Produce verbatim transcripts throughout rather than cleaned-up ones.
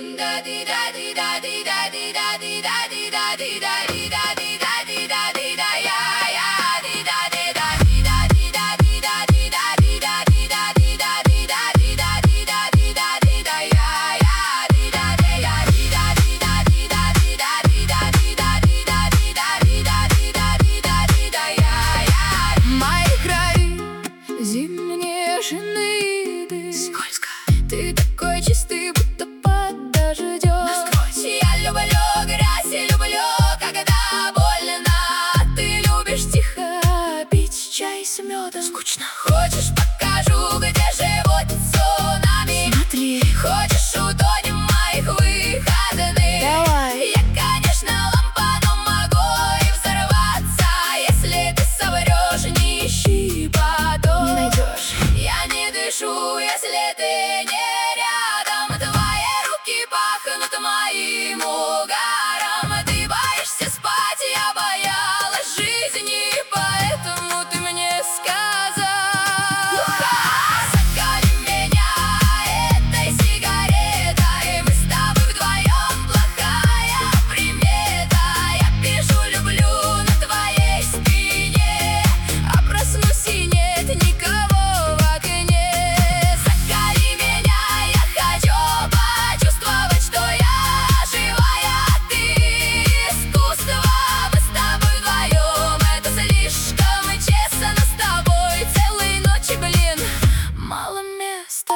Зимние шины, скользко. Ты такой чистый, будто под дождем. Насквозь. Я люблю грязь и люблю, когда больно. Ты любишь тихо пить чай с медом. Скучно. Хочешь, покажу, где живут цунами? Смотри. Хочешь, утонем в моих выходных? Давай. Я, конечно, лампа, но могу и взорваться. Если ты соврешь, не ищи потом. Не найдешь. Я не дышу, если ты не рядом. Твои руки пахнут моим угаром. Ты боишься спать, я боялась жизни, поэтому ты мне сказал: закали меня этой сигаретой. Мы с тобой вдвоем плохая примета. Я пишу «люблю» на твоей спине, а проснусь и нет никого в окне. Закали меня, я хочу почувствовать, что я живая, а ты искусство. Мы с тобой вдвоем, это слишком честно. С тобой целые ночи, блин, мало места.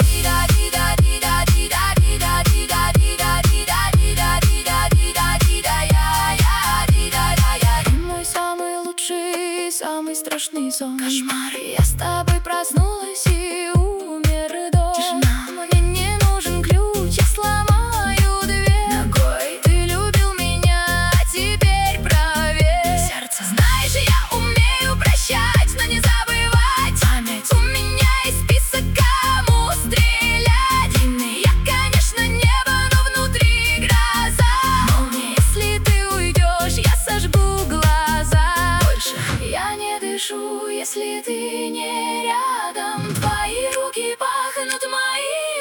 Ты мой самый лучший, самый страшный сон. Кошмар. Я с тобой проснулась и умер дом. Тишина. Мне не нужен ключ, я сломаю дверь ногой. Ты любил меня, а теперь проверь сердце. Знаешь, я умею прощать, но не забывать память. У меня есть список, кому стрелять. Длинный. Я, конечно, небо, но внутри гроза. Молния. Если ты уйдешь, я сожгу глаза. Больше я не дышу, если ты не рядом. Твои руки пахнут моим